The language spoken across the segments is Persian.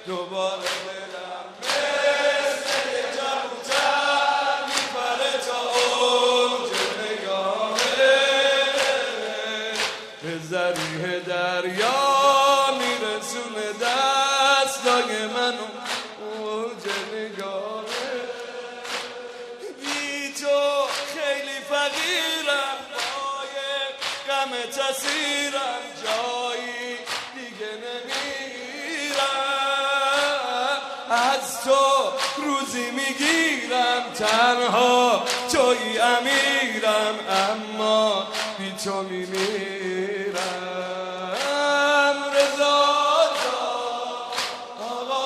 دوباره دلم مثل یه کبوتر میپره تا اوج نگاهه، به ذریح دریا میرسونه دستای منو اوج نگاهه. بی تو خیلی فقیرم، پای غم تسیرم، جایی دیگه نمیرم. از تو روزی میگیرم، تنها توی امیرم، اما بی تو میمیرم. رضا آقا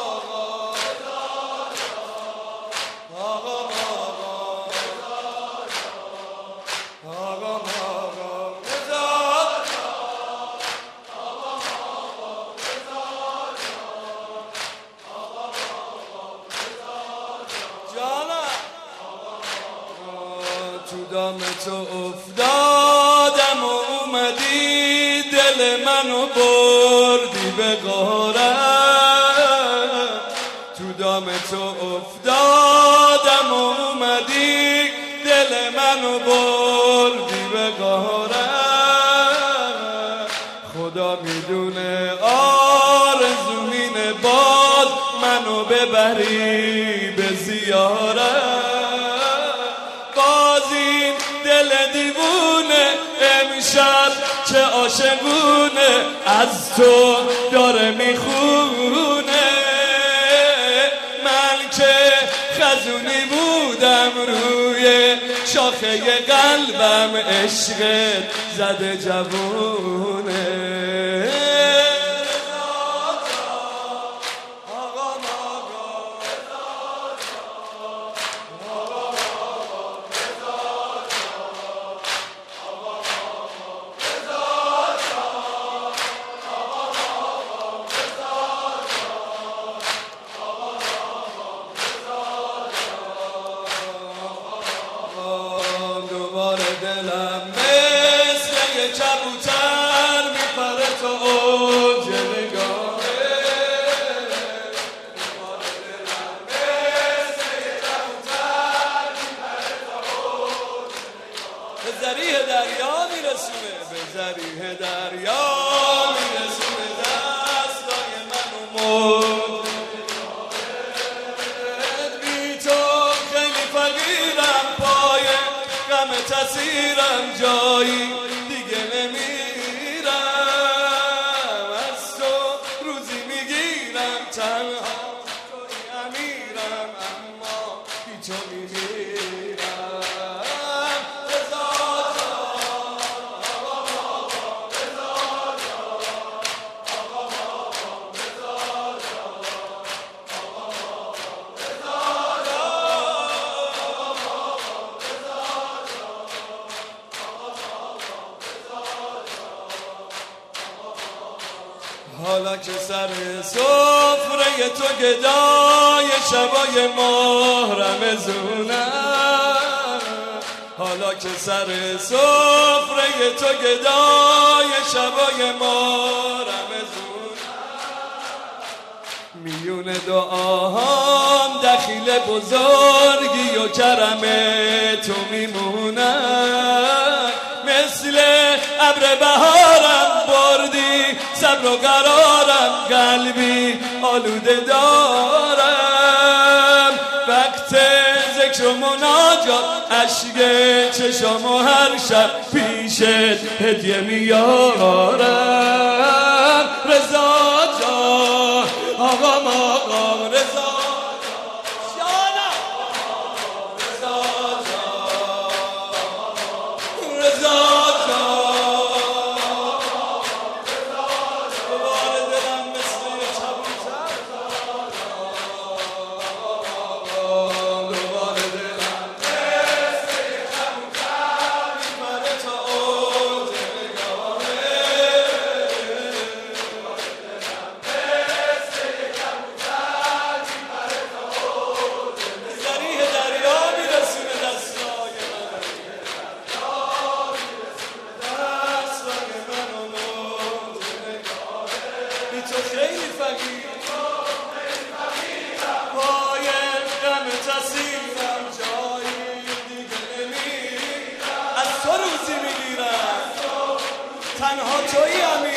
تو دام تو افتادم و اومدی دل منو بردی به غارت. تو دام تو افتادم و اومدی دل منو بردی به غارت. خدا میدونه آرزومینه باز منو ببری به زیارت. بازین دل دیوونه امشب چه عاشقونه از تو داره میخونه. من که خزونی بودم روی شاخه قلبم، عشقت زده جوونه. دلم مثل یه کبوتر میپره تا اوج نگاهه. دوباره دلم مثل یه کبوتر میپره تا اوج نگاهه. به ذریح دریا میرسونه، به ذریح دریا میرسونه دستای منو موج نگاهه. بی تو خیلی فقیرم، پای غم تسیرم، جایی دیگه نمیرم. از تو روزی میگیرم، تنها توی امیرم، اما بی تو میمیرم. رضا جان حالا که سر سفره تو گدای شبای ماه رمضونم. حالا که سر سفره تو گدای شبای ماه رمضونم. میون دعاهام دخیل بزرگی و کرم تو میمونم. مثل ابر بهارم بردی صبر و قرارم، قلبی آلوده دارم. وقت ذکر و مناجات اشک چشام و هر شب پیشت هدیه میارم. رضا جان آقام رضا تنها تویی امیر